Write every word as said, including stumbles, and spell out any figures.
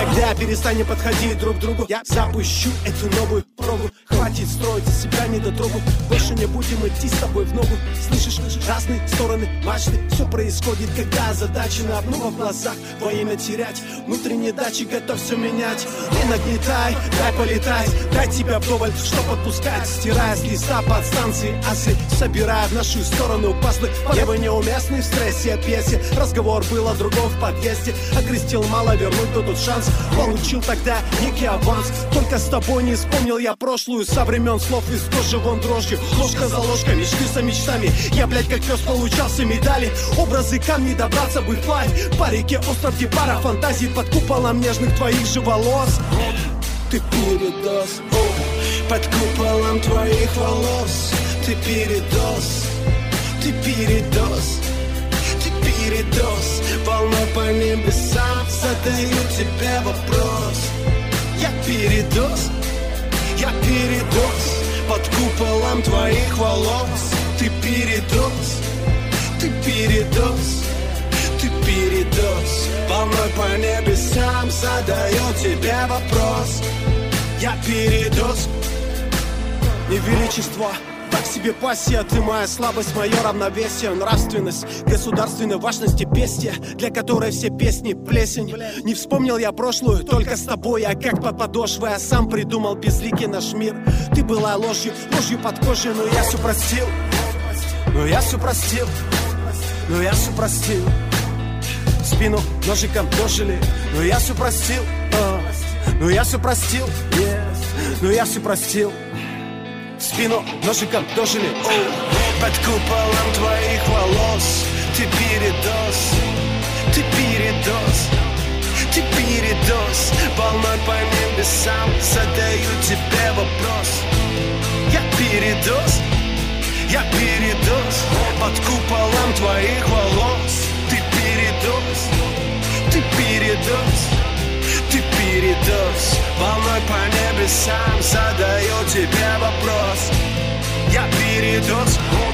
Никогда перестанем подходить друг к другу. Я запущу эту новую пробу. Хватит строить из себя недотрогу. Больше не будем идти с тобой в ногу. Слышишь, разные стороны мачты. Все происходит, когда озадачена обнова в глазах. Во имя терять внутренние дачи, готов все менять. Не нагнетай, дай полетать. Дай тебя вдоволь, что подпускать. Стирая с листа подстанции асы, собирая в нашу сторону пазлы. Небо неуместный в стрессе о пьесе. Разговор был о другом в подъезде. Окрестил мало, вернуть бы тут шанс. Получил тогда некий аванс. Только с тобой не вспомнил я прошлую. Со времен слов из кожи вон дрожью. Ложка за ложкой, мечты за мечтами. Я, блядь, как пес получался медали. Образы камней добраться бы вплавь. По реке остров, где пара фантазий. Под куполом нежных твоих же волос. Ты передоз. Под куполом твоих волос. Ты передоз. Ты передоз. Ты передоз. Волной по небесам задаю тебе вопрос. Я передоз. Я передоз. Под куполом твоих волос. Ты передоз. Ты передоз. Ты передоз. Волной по небесам задаю тебе вопрос. Я передоз. Не величество, так себе пассия. Ты моя слабость, мое равновесие. Нравственность, государственной важности бестия, для которой все песни плесень. Не вспомнил я прошлую, только с тобой. А как под подошвой, я сам придумал безликий наш мир. Ты была ложью, ложью под кожей. Но я все простил. Но я все простил. Но я все простил. Спину ножиком дожили. Но я все простил. Но я все простил. Но я все простил. Спину ножиком дожили. Под куполом твоих волос. Ты передоз. Ты передоз. Ты передоз. Волной по небесам задаю тебе вопрос. Я передоз. Я передоз. Под куполом твоих волос. Ты передоз. Ты передоз. Ты передоз. Волной по небесам задаю тебе вопрос. Я передоз.